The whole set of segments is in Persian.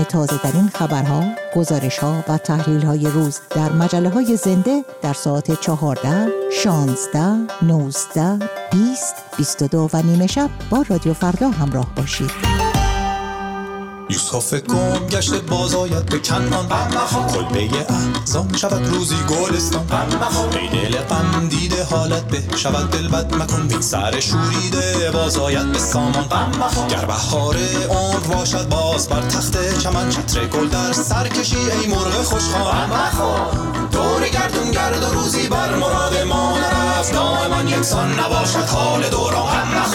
تازه‌ترین خبرها، گزارش‌ها و تحلیل‌های روز در مجله‌های زنده در ساعت 14, 16, 19, 20, 22 و نیمه شب با رادیو فردا همراه باشید. یوسف گم گشته باز آید به کنعان، کلبه احزان شود روزی گلستان. ای دل غم دیده حالت به شود دل بد مکن، بین سر شوریده باز آید به سامان. گر بهار عمر باشد باز بر تخت چمن، چتر گل در سر کشی ای مرغ خوشخوان. دور گردون گرد و روزی بر مراد ما نرفت، دائما یکسان نباشد حال دوران.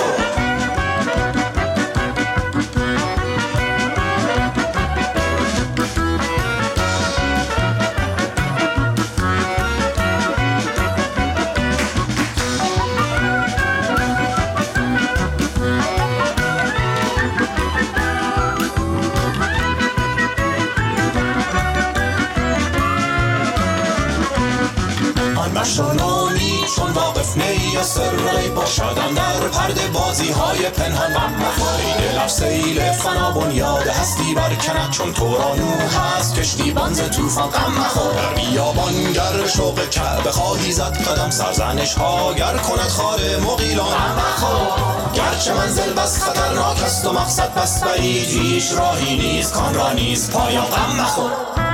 مشانانی چون واقف نی از سرای باشدن در پرده بازی های پنهان. ای دل سیل فنا بنیاد هستی برکند، چون تورانو هست کشتی بانز توفان. غم مخور در بیابان گر شوق کعبه خواهی زد قدم، سرزنش ها گر کند خار مغیلان. غم مخور گرچه منزل بس خطرناک است و مقصد بس بعید، هیچ راهی نیست کان را نیست پایان. غم مخور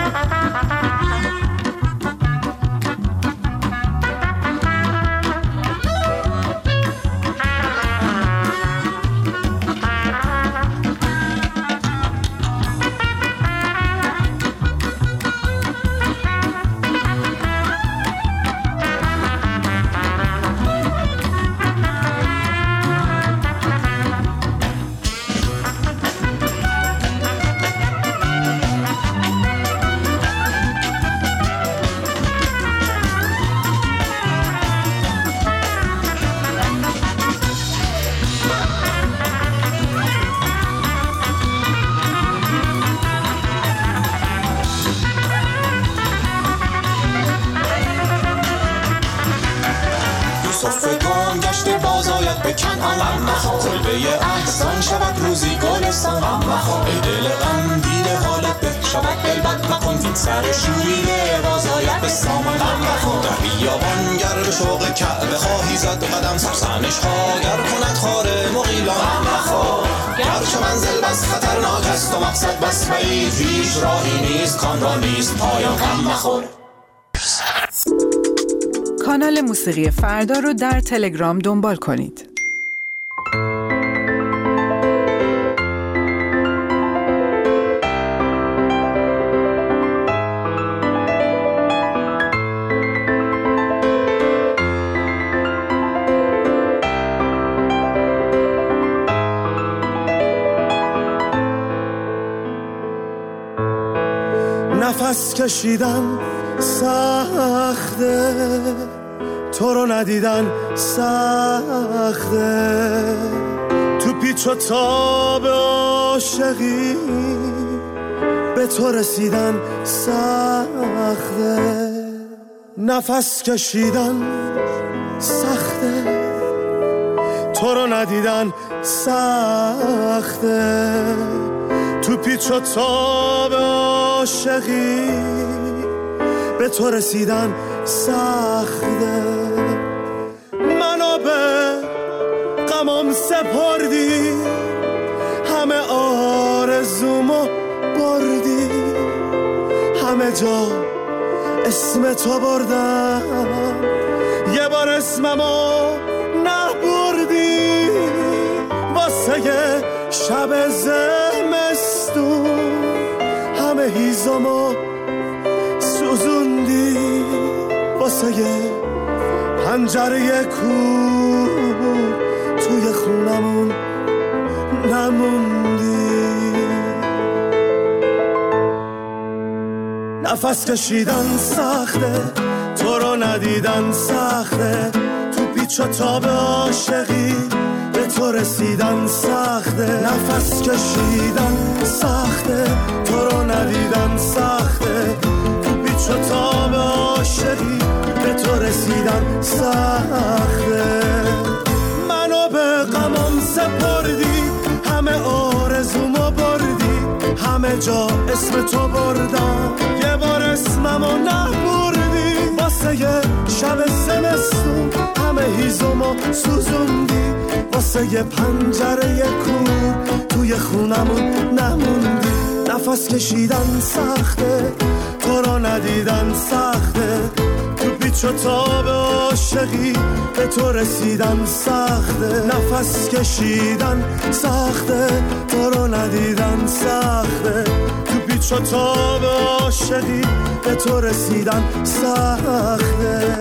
به کنعان. کلبه احزان شود روزی گلستان. ای دل غم دیده حالت به شود دل بد مکن، وین سر شوریده باز آید به سامان. در بیابان گر به شوق کعبه خواهی زد قدم، سرزنش ها گر کند خار مغیلان. گرچه منزل بس خطرناک است و مقصد بس بعید، هیچ راهی نیست کان را نیست پایان. غم مخور. کانال موسیقی فردا رو در تلگرام دنبال کنید. نفس کشیدن سخته، تو رو ندیدن سخته، تو پیچ و تاب عاشقی به تو رسیدن سخته. نفس کشیدن سخته، تو رو ندیدن سخته، تو پیچ و تاب عاشقی به تو رسیدن سخته. منو به غمم سپردی، همه آرزومو بردی، همه جا اسم تو بردم، یه بار اسممو نبردی. واسه شب زمستون همه هیزمو سوزوندی، واسه پنجره کور توی خونمون نموندی. نفس کشیدن سخته، تو رو ندیدن سخته، تو پیچ و تاب عاشقی به تو رسیدن سخته. نفس کشیدن سخته، تو رو ندیدن سخته، تو پیچ و تاب عاشقی به تو رسیدن سخته. منو به غمم سپردی، همه آرزومو بردی، همه جا اسم تو بردم، یه بار اسممو نبردی. واسه یه شب زمستون همه هیزمو سوزوندی، واسه یه پنجره کور توی خونمون نموندی. نفس کشیدن سخته، تو رو ندیدن سخته، تو پیچ و تاب عاشقی به تو رسیدن سخته. نفس کشیدن سخته، تو رو ندیدن سخته، تو پیچ و تاب عاشقی به تو رسیدن سخته.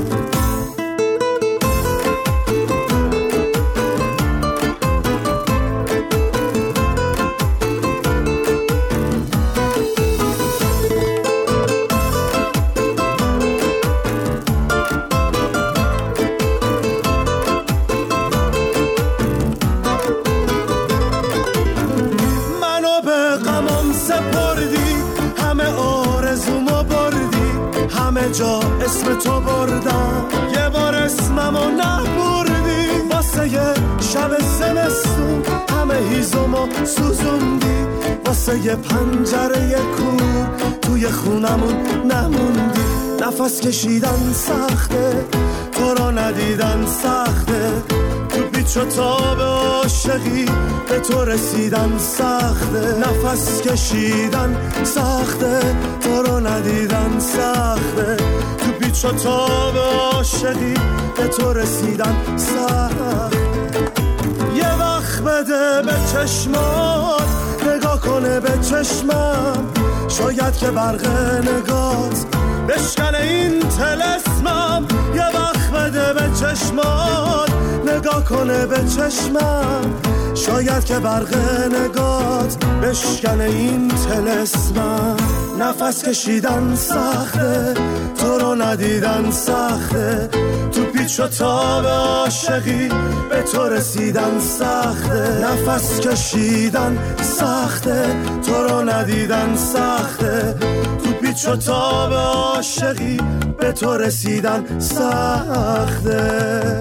جا اسم تو بردم، یه بار اسممو نبردی. واسه یه شب زمستون همه هیزمو سوزوندی، واسه یه پنجره کور توی خونمون نموندی. نفس کشیدن سخته، تو رو ندیدن سخته، تو پیچ و تاب عاشقی به تو رسیدن سخته. نفس کشیدن سخته، تو رو ندیدن سخته، تو پیچ و تاب عاشقی به تو رسیدن سخته. یه وقت بده به چشمات، نگاه کنه به چشمم، شاید که برق نگات بشکنه این طلسمم. یه وقت بده به چشمات، نگاه کنه به چشمم، شاید که برق نگات بشکنه این طلسمم. نفس کشیدن سخته، تو رو ندیدن سخته، تو پیچ و تاب عاشقی به تو رسیدن سخته. نفس کشیدن سخته، تو رو ندیدن سخته، تو پیچ و تاب عاشقی به تو رسیدن سخته.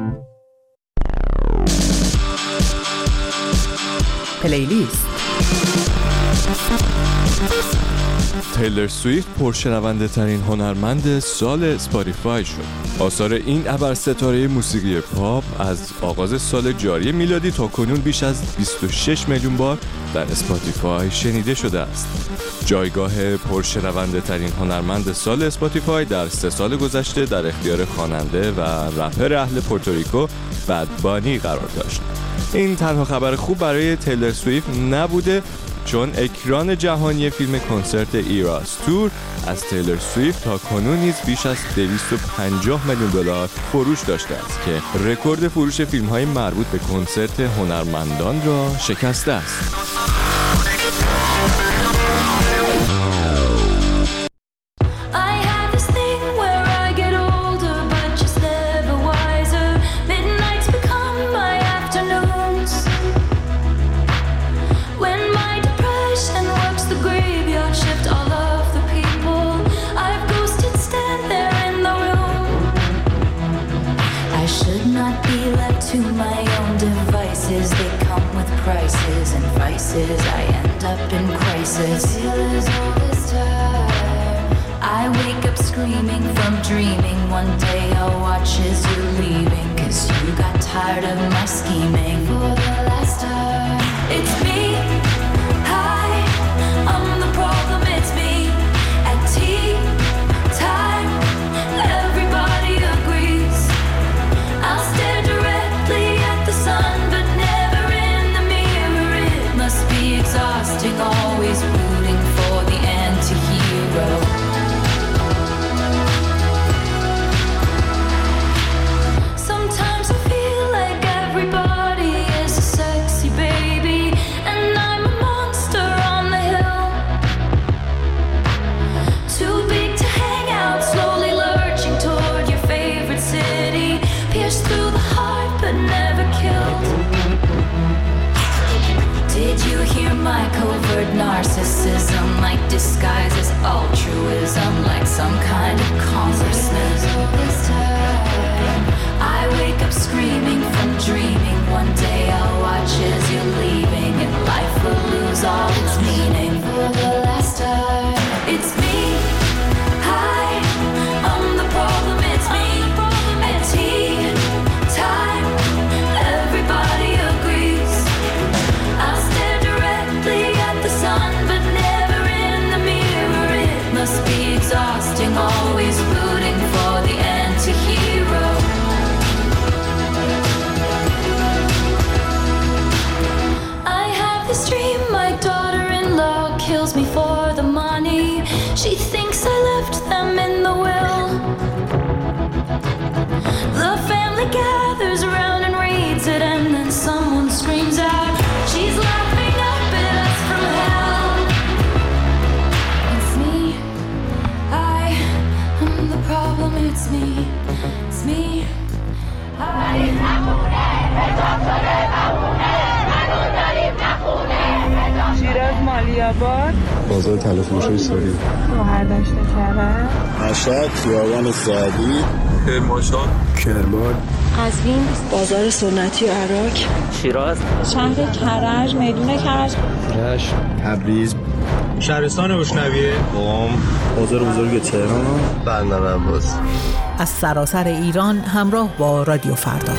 پلیلیست. تیلر سویفت پرشنونده ترین هنرمند سال اسپاتیفای شد. آثار این ابرستاره موسیقی پاپ از آغاز سال جاری میلادی تا کنون بیش از 26 میلیون بار در اسپاتیفای شنیده شده است. جایگاه پرشنونده ترین هنرمند سال اسپاتیفای در 3 سال گذشته در اختیار خواننده و رپر اهل پورتوریکو بد بانی قرار داشت. این تنها خبر خوب برای تیلر سویفت نبوده، چون اکران جهانی فیلم کنسرت ایراس تور از تیلر سویفت تا کنون نیز بیش از 250 میلیون دلار فروش داشته است که رکورد فروش فیلم‌های مربوط به کنسرت هنرمندان را شکسته است. I end up in crisis. I wake up screaming from dreaming. One day I'll watch as you're leaving, 'cause you got tired of my scheming. For the last time, it's me. Hi, I'm the problem, it's me. At tea time, everybody agrees. I'll stare directly at the sun, but never in the mirror. It must be exhausting, always rooting for the anti-hero. Sometimes I feel like everybody is a sexy baby, and I'm a monster on the hill. Too big to hang out, slowly lurching toward your favorite city. Pierced through the heart, but never killed. Did you hear my covert narcissism? Like disguises altruism, like some kind of consciousness. I wake up screaming from dreaming. One day I'll watch as you're leaving, and life will lose all its meaning. thinks I left them in the will. The family gathers around and reads it, and then someone screams out, she's laughing up at us from hell. It's me, I am the problem, it's me, it's me, I شیراز مالی‌آباد بازار طلا فروشی ساری گوهردشت کرج مشهد خیابان سعدی کرمانشاه کرمان قزوین بازار سنتی و عراق شیراز شهر کرج میدون کرج رشت تبریز شهرستان روشنویه قم بازار بزرگ تهران بندر عباس. از سراسر ایران همراه با رادیو فردا.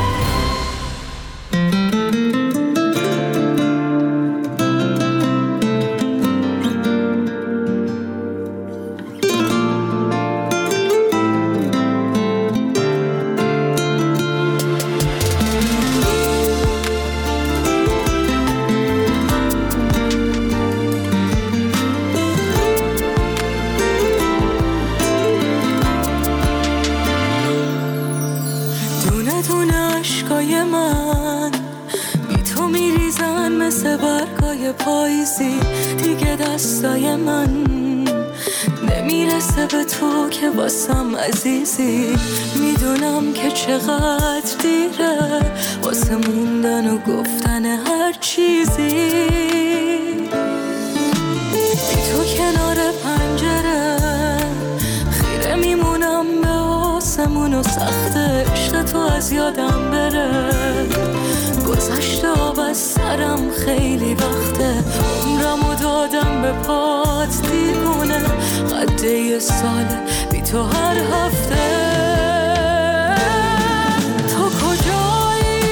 دیگه دستای من نمیرسه به تو که واسم عزیزی. میدونم که چقدر دیره واسه موندن و گفتن هر چیزی. بی تو کنار پنجره خیره میمونم به آسمون و سخت عشق تو از یادم بره. گذشته آب از سرم خیلی وقته، عمرمو دادم به پات دیوونه. قد یه ساله بی تو هر هفته. تو کجایی؟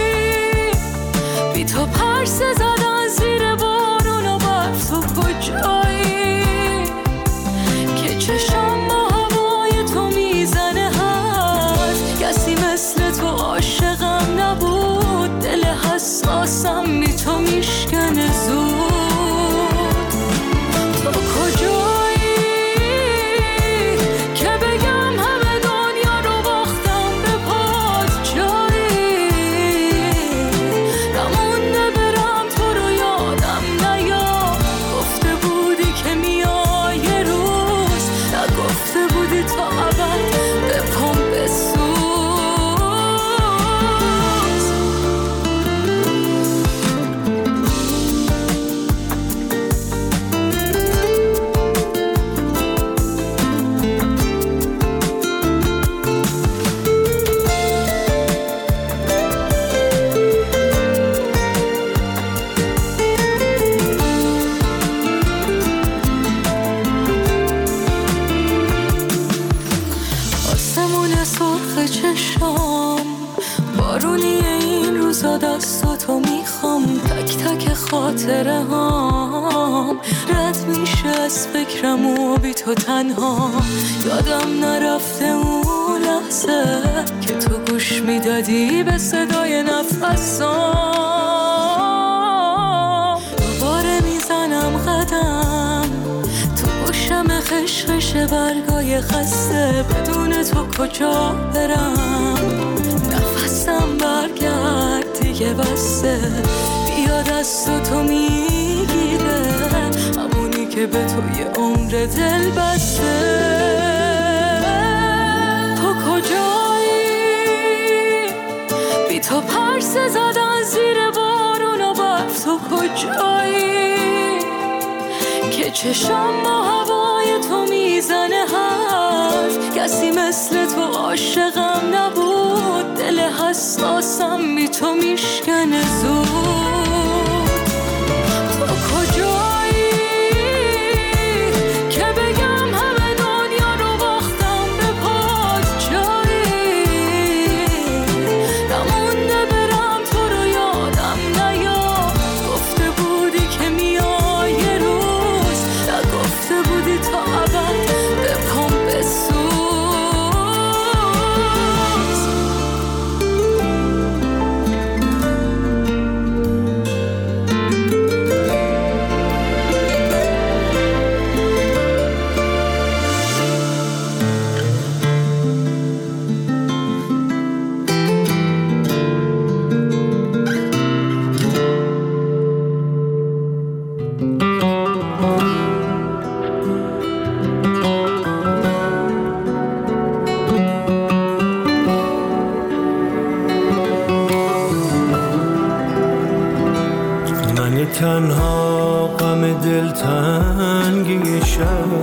بی تو پرسه زدن زیر بارون و برف. تو کجایی که چشم با هوای تو میزنه هست؟ کسی مثل تو عاشقم نبود. دل حساسم بی تو میشکنه زود. تو کجایی که بگم همه دنیا رو باختم به پات؟ جایی نمونده برم تو رو یادم نیا. گفته بودی که میای یه روز، نگفته بودی تا ابد به پام بسوز. دستاتو میخوام، تک تک خاطره هام رد میشه از فکرم و بی تو تنها. یادم نرفته اون لحظه که تو گوش میدادی به صدای نفسام. دوباره میزنم قدم تو گوشم خشخش برگای خسته. بدون تو کجا برم؟ نفسم برگرد دیگه بسته. بیا دست تو میگیره همونی که به تو یه عمر دل بسته. تو کجایی؟ بی تو پرسه زدن زیر بارون و برف. تو کجایی که چشم با هوای تو میزنه حرف؟ کسی مثل تو عاشقم نبود. دل حساسم بی تو میشکنه زود. تو کجایی که بگم همه دنیا رو باختم به پات؟ جایی نمونده برم تو رو یادم نیا. گفته بودی که میای یه روز، نگفته بودی تا ابد به پام بسوز.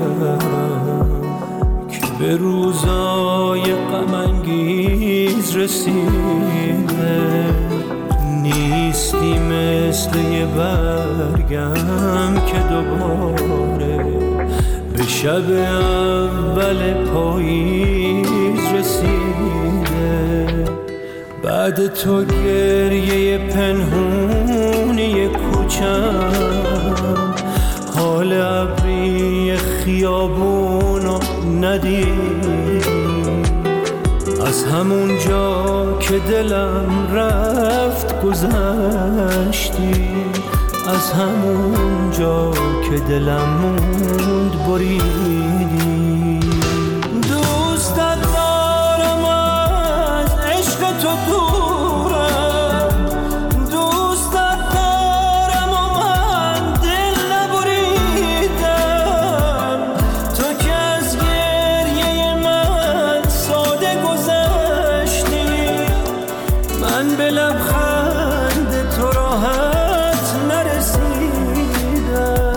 که به روزای غم انگیز رسیده، نیستی مثل یه برگم که دوباره به شب اول پاییز رسیده. بعد تو گریه پنهونی کوچم، حال ابری خیابونو ندیدی. از همون جا که دلم رفت گذشتی، از همون جا که دلم موند بریدی. دوستت دارم از عشق تو دورم، دوستت دارم و من دل نبریدم. تو که از گریه من ساده گذشتی، من به لبخند تو راحت نرسیدم.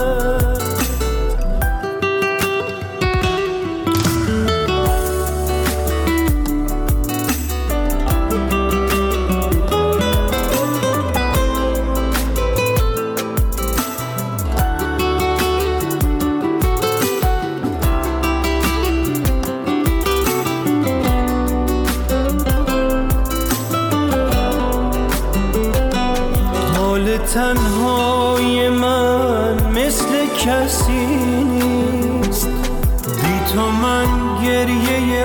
تنهای من مثل کسی نیست، بی تو من گریه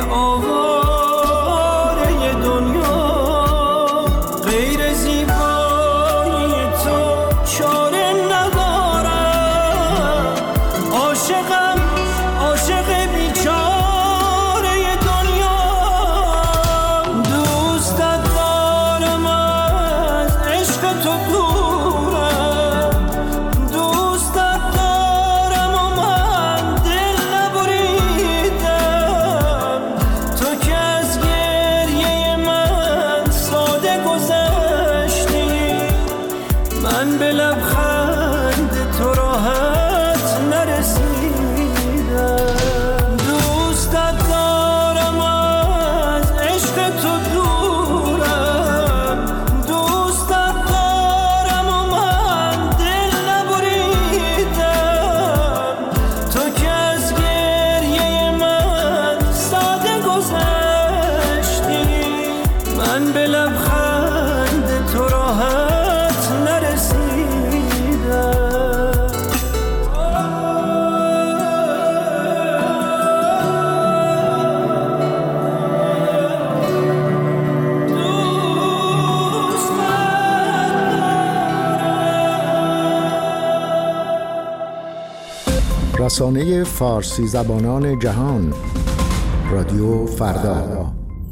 آواره دنیا. غیر زیبایی تو چاره ندارم، عاشقم عاشق بیچاره دنیا. دوستت دارم از عشق تو به لبخند تو راحت نرسیدم. دوستت دارم از عشق تو دورم، دوستت دارم و من دل نبریدم. تو که از گریه من ساده گذشتی، من به لبخند تو راحت نرسیدم. رسانه فارسی زبانان جهان، رادیو فردا.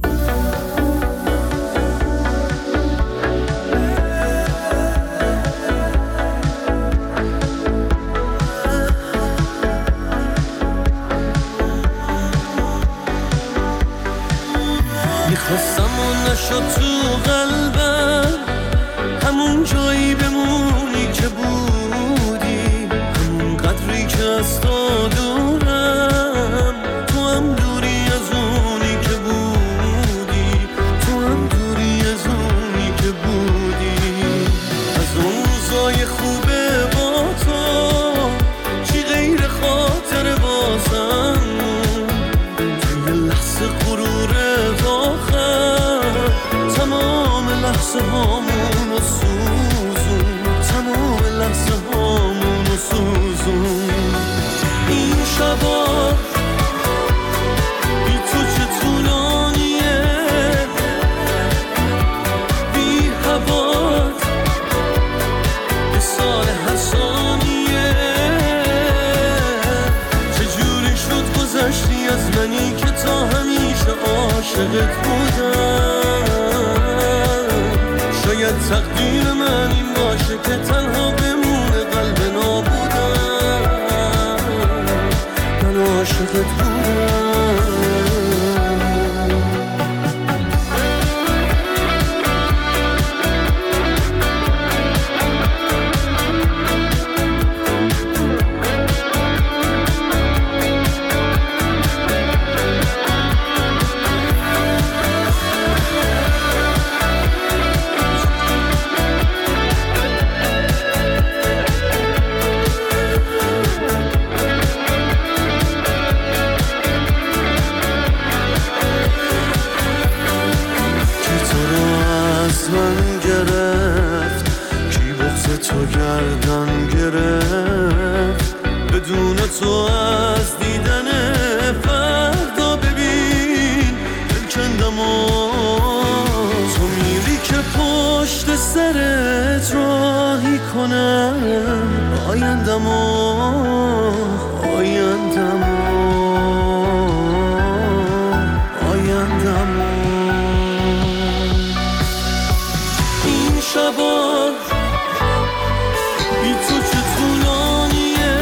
میخواستم و نشد تو قلبم، همون جایی بمونی که بودی، همون قدری که از تو دورم. تو هم دوری از اونی که بودی، تو هم دوری از اونی که بودی. از اون روزای خوبه با تو چی غیر خاطر بازم، توی لحظه غرور تمام لحظه هامون رو سوزون، تمام لحظه هامون رو سوزون. این شبا بی تو چه طولانیه، بی هوات به سال هر ثانیه. چجوری شد گذشتی از منی که تا همیشه عاشقت بودم. شاید تقدیر من این باشه که تنها بمونه قلب نابودم. من عاشقت بودم. تو گردن گرفت بدون تو از دیدن فردا ببین دلکندم و تو میری که پشت سرت راهی کنم آیندم این شبا بی تو چه طولانیه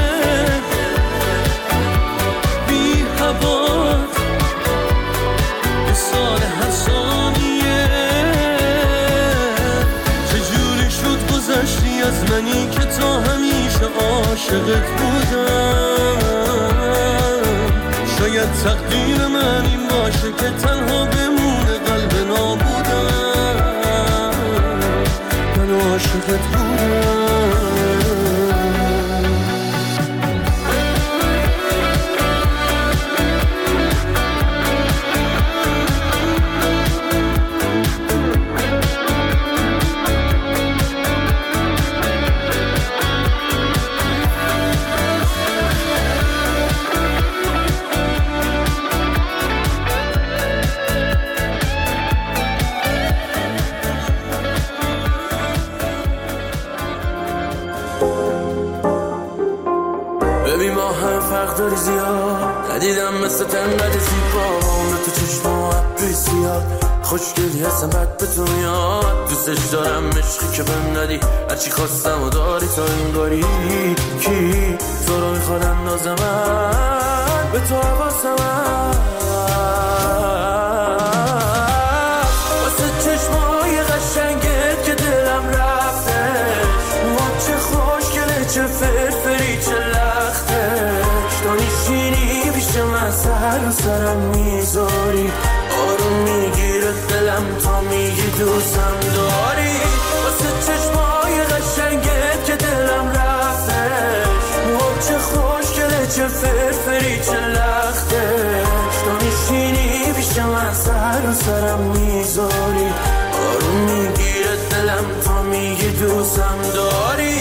بی هوات به سال هر ثانیه چجوری شد گذشتی از منی که تا همیشه عاشقت بودم شاید تقدیر من این باشه که تنها بمونه قلب نابودم من عاشقت بودم ببین ما هم فرق داری زیاد ندیدم مثل تنقدر زیبا اون تو چشم و عبری زیاد خوشگلی هستم بد به تو میاد دوستش دارم عشقی که بهم ندی هرچی خواستم و داری تا این گاری کی تو رو میخواد اندازم به تو حواسم واسه چشمای قشنگت که دلم رفته چه خوشگله چه فرفری چه لختش تو نیشینی پیش من سر و سرم میذاری آروم میگیره دلم تا میگی دوستم داری واسه چشمای قشنگت که دلم رفتش چه خوشگله چه فرفری چه لختش تو نیشینی پیش من سر و سرم میذاری آروم میگیره دلم تا میگی دوستم داری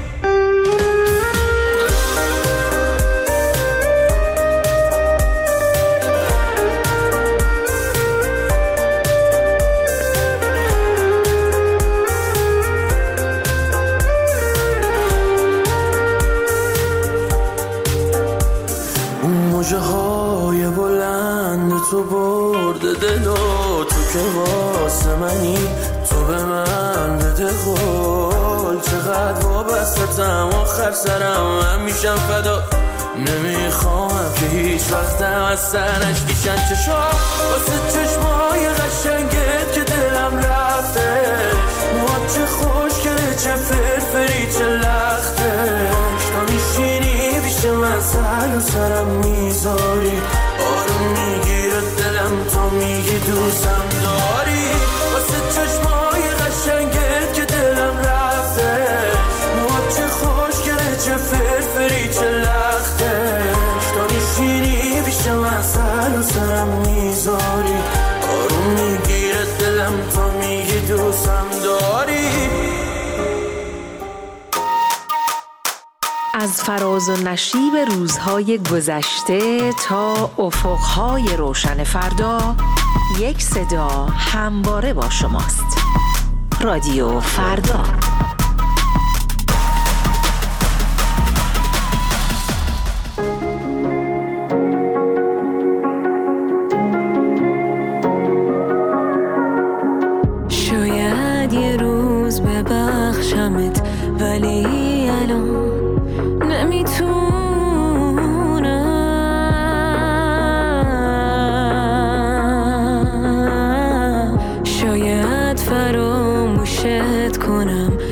موجه های بلند تو برده دل و تو که واسه منی تو به من بده قول چقدر وابستم آخر سرم من میشم فدا نمیخوام که هیچ وقتم از سرش کشن چشم واسه چشمای قشنگت که دلم رفته چه خوشگله چه فرفری چه لختش تا میشینی پیش من سر و سرم میذاری آروم میگیره دلم تا میگی دوستم داری واسه چشمای قشنگت که دلم رفته چه خوشگله چه فرفری چه لختش تا میشینی پیش من سر و سرم میذاری آروم میگیره دلم تا میگی دوستم داری از فراز و نشیب روزهای گذشته تا افقهای روشن فردا یک صدا همواره با شماست. رادیو فردا. شاید یه روز ببخشمت ولی الان نمیتونم شاید فراموشت کنم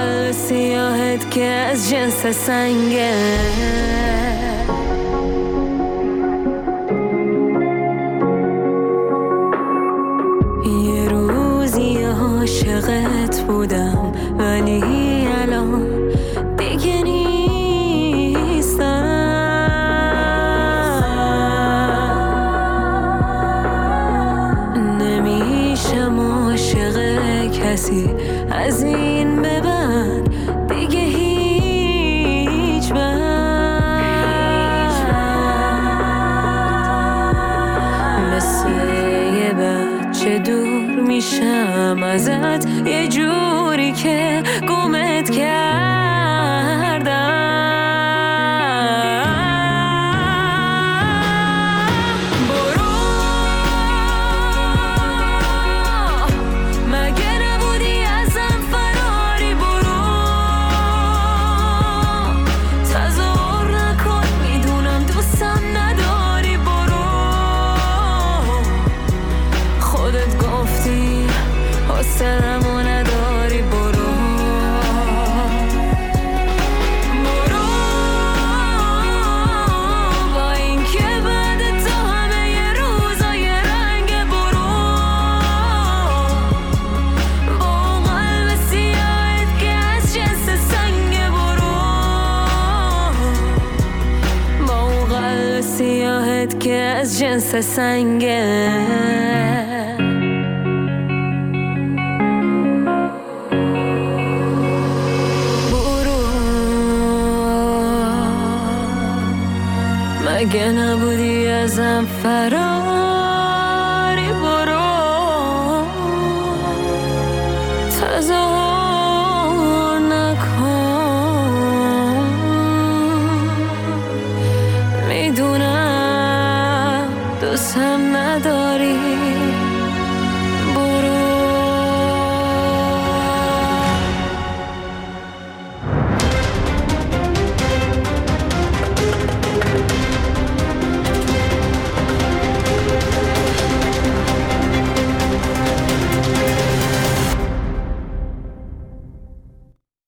قلب سیاهت که از جنس سنگه یه روزی عاشقت بودم ولی الان دیگه نیستم نمیشم عاشق کسی از این به بعد دیگه هیچ مثل یه بچه دور میشم ازت یه جوری که گمت کردم سرمو نداری برو با این که بعد تو همه یه روزای رنگ برو با قلب سیاهت که از جنس سنگ برو با قلب سیاهت که از جنس سنگه مگه نبودی ازم فرار